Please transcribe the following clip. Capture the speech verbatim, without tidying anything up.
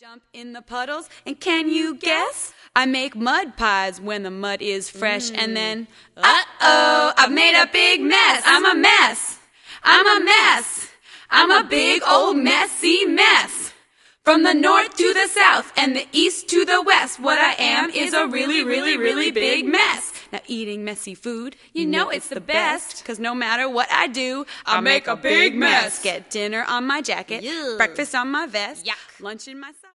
Jump in the puddles, and can you guess? I make mud pies when the mud is fresh, mm. and then, uh-oh, I've made a big mess. I'm a mess. I'm a mess. I'm a big old messy mess. From the north to the south and the east to the west, what I am is a really, really, really big mess. Now eating messy food, you know it's the best, cause no matter what I do, I make a big mess. Get dinner on my jacket, breakfast on my vest, lunch in my sock.